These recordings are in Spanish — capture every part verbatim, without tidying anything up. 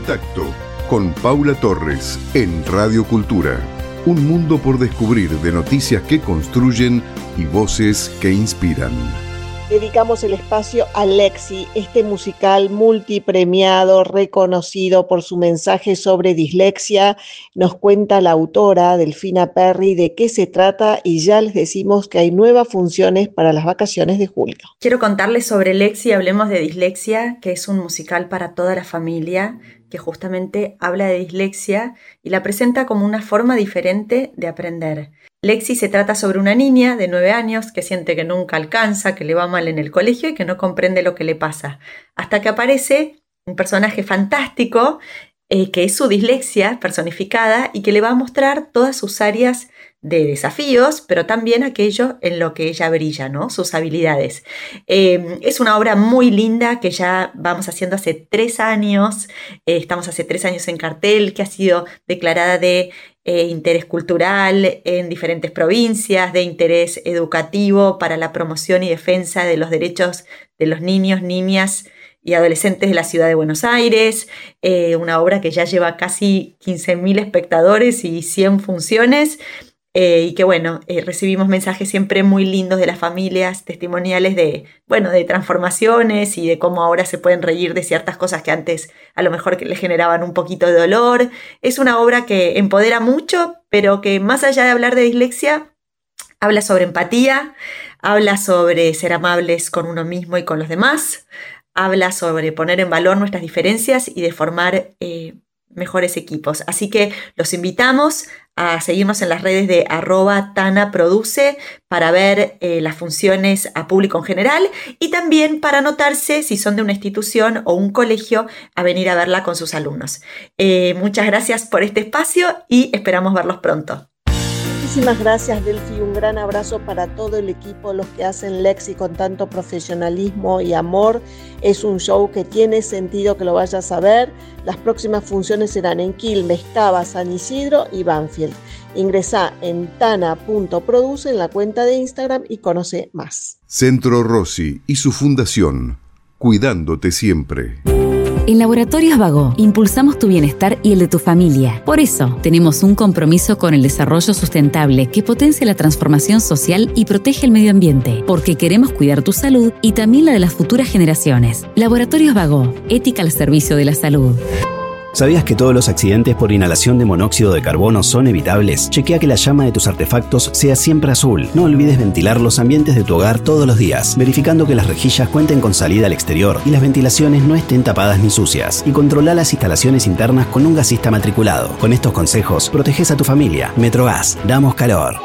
Contacto con Paula Torres en Radio Cultura. Un mundo por descubrir de noticias que construyen y voces que inspiran. Dedicamos el espacio a Lexi, este musical multipremiado, reconocido por su mensaje sobre dislexia. Nos cuenta la autora, Delfina Perry, de qué se trata y ya les decimos que hay nuevas funciones para las vacaciones de julio. Quiero contarles sobre Lexi, Hablemos de Dislexia, que es un musical para toda la familia, que justamente habla de dislexia y la presenta como una forma diferente de aprender. Lexi se trata sobre una niña de nueve años que siente que nunca alcanza, que le va mal en el colegio y que no comprende lo que le pasa. Hasta que aparece un personaje fantástico eh, que es su dislexia personificada y que le va a mostrar todas sus áreas de desafíos, pero también aquello en lo que ella brilla, ¿no? Sus habilidades. Eh, es una obra muy linda que ya vamos haciendo hace tres años, eh, estamos hace tres años en cartel, que ha sido declarada de eh, interés cultural en diferentes provincias, de interés educativo para la promoción y defensa de los derechos de los niños, niñas y adolescentes de la ciudad de Buenos Aires, eh, una obra que ya lleva casi quince mil espectadores y cien funciones, Eh, y que bueno, eh, recibimos mensajes siempre muy lindos de las familias, testimoniales de, bueno, de transformaciones y de cómo ahora se pueden reír de ciertas cosas que antes a lo mejor que les generaban un poquito de dolor. Es una obra que empodera mucho, pero que más allá de hablar de dislexia, habla sobre empatía, habla sobre ser amables con uno mismo y con los demás, habla sobre poner en valor nuestras diferencias y de formar eh, mejores equipos. Así que los invitamos a seguirnos en las redes de arroba Tana Produce para ver eh, las funciones a público en general y también para anotarse si son de una institución o un colegio a venir a verla con sus alumnos. Eh, muchas gracias por este espacio y esperamos verlos pronto. Muchísimas gracias, Delphi. Un gran abrazo para todo el equipo, los que hacen Lexi con tanto profesionalismo y amor. Es un show que tiene sentido que lo vayas a ver. Las próximas funciones serán en Quilmes, Cava, San Isidro y Banfield. Ingresá en tana punto produce en la cuenta de Instagram y conoce más. Centro Rossi y su fundación, cuidándote siempre. En Laboratorios Bagó impulsamos tu bienestar y el de tu familia. Por eso, tenemos un compromiso con el desarrollo sustentable que potencia la transformación social y protege el medio ambiente, porque queremos cuidar tu salud y también la de las futuras generaciones. Laboratorios Bagó, ética al servicio de la salud. ¿Sabías que todos los accidentes por inhalación de monóxido de carbono son evitables? Chequea que la llama de tus artefactos sea siempre azul. No olvides ventilar los ambientes de tu hogar todos los días, verificando que las rejillas cuenten con salida al exterior y las ventilaciones no estén tapadas ni sucias. Y controla las instalaciones internas con un gasista matriculado. Con estos consejos, proteges a tu familia. Metrogas, damos calor.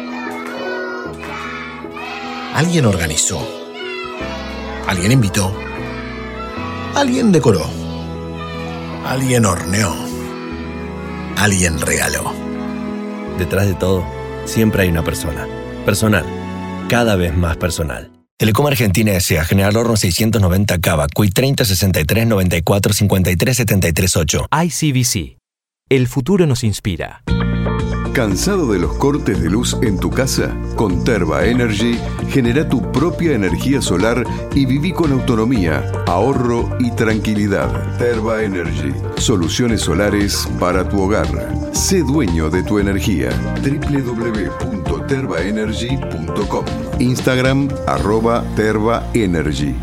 Alguien organizó. Alguien invitó. Alguien decoró. Alguien horneó. Alguien regaló. Detrás de todo, siempre hay una persona. Personal. Cada vez más personal. Telecom Argentina S A General Horno seiscientos noventa Cava, C U I treinta sesenta y tres noventa y cuatro cincuenta y tres setenta y tres ocho. I C B C. El futuro nos inspira. ¿Cansado de los cortes de luz en tu casa? Con Terva Energy, genera tu propia energía solar y viví con autonomía, ahorro y tranquilidad. Terva Energy, soluciones solares para tu hogar. Sé dueño de tu energía. doble u doble u doble u punto terva energy punto com. Instagram, arroba Terva Energy.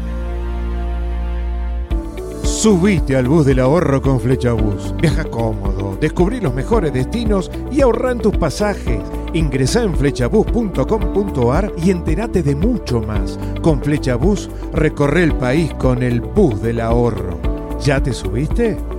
Subite al bus del ahorro con Flechabús. Viaja cómodo, descubrí los mejores destinos y ahorra en tus pasajes. Ingresá en flechabús punto com punto a r y entérate de mucho más. Con Flechabús recorre el país con el bus del ahorro. ¿Ya te subiste?